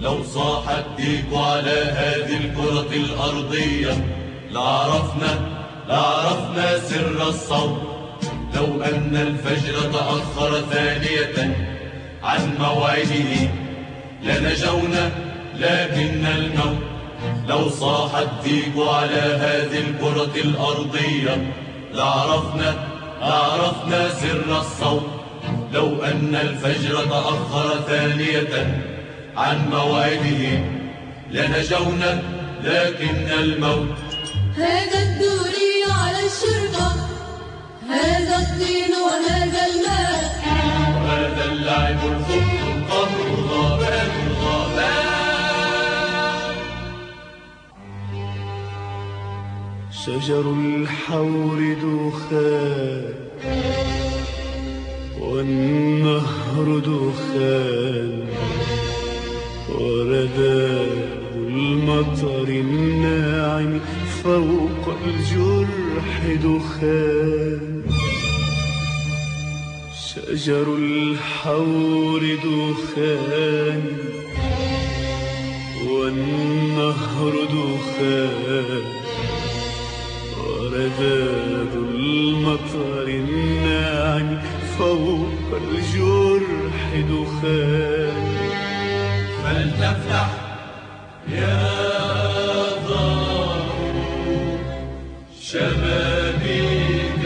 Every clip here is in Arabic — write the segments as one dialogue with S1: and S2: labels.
S1: لو صاح الديك على هذه الكرة الأرضية لعرفنا سر الصوت. لو أن الفجر تأخر ثانية عن موعده لنجونا، لكن الموت. لو صاح الديك على هذه الكرة الأرضية لعرفنا سر الصوت. لو أن الفجر تأخر ثانية عن موعده لنجونا، لكن الموت.
S2: هذا الدوري على الشرطة، هذا الطين وهذا الماء،
S1: وهذا اللعب الخبز القهر الغابات الغابات.
S3: شجر الحور دخان والنهر دخان، ورداد المطر الناعم فوق الجرح دخان. شجر الحور دخان والنهر دخان، ورداد المطر الناعم فوق الجرح دخان.
S1: فلتفتح يا ضار شبابيك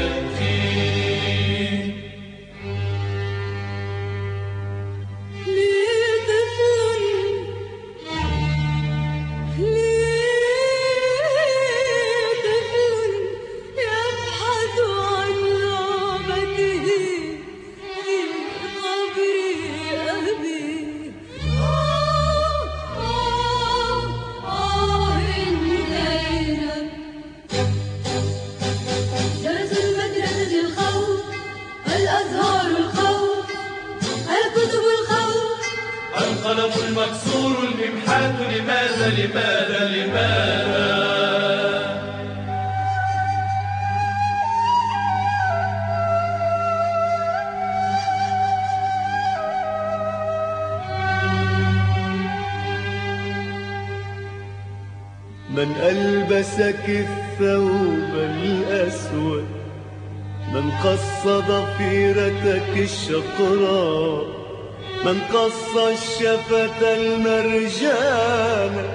S1: التين.
S2: لي طفل يبحث عن لعبته في قبر أبيه. جرس المدرسة الخوف، الأزهار الخوف، الكتب الخوف،
S1: القلم المكسور الإمحاك. لماذا لماذا لماذا؟
S3: من ألبسك الثوب الأسود، من قص ضفيرتك الشقراء، من قص الشفة المرجانة.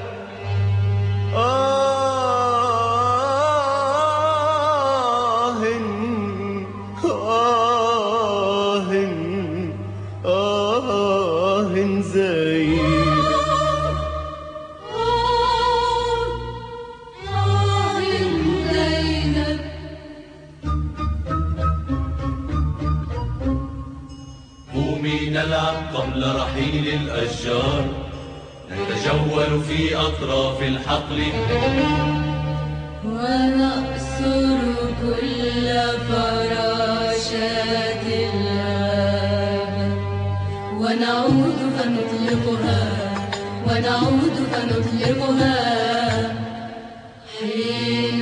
S2: زينب.
S1: قومي نلعب قبل رحيل الأشجار، نتجول في أطراف الحقل
S2: ونأسر كل فراشات الغابة، ونعود فنطلقها حين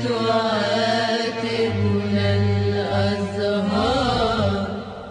S2: تعاتبنا الأزهار.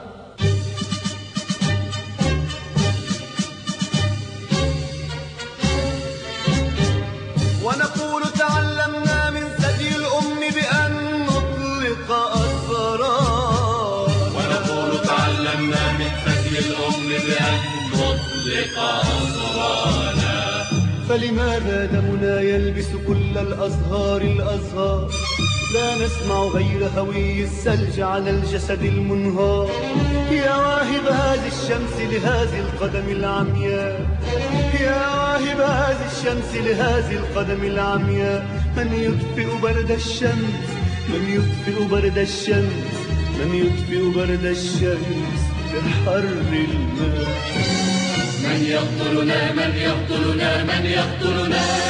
S3: ونقول تعلمنا من ثدي الأم بأن نطلق أسرار.
S1: ونقول تعلمنا من ثدي الأم بأن نطلق أسرانا.
S3: فلماذا دمنا يلبس كل الأزهار؟ لا نسمع غير هوي الثلج على الجسد المنهار. يا واهب هذه الشمس لهذه القدم العمياء، يا واهب هذه الشمس لهذه القدم العمياء. من يطفئ برد الشمس، من يطفئ برد الشمس، من يطفئ برد الشمس بحر الماء.
S1: من يقتلنا من يقتلنا من يقتلنا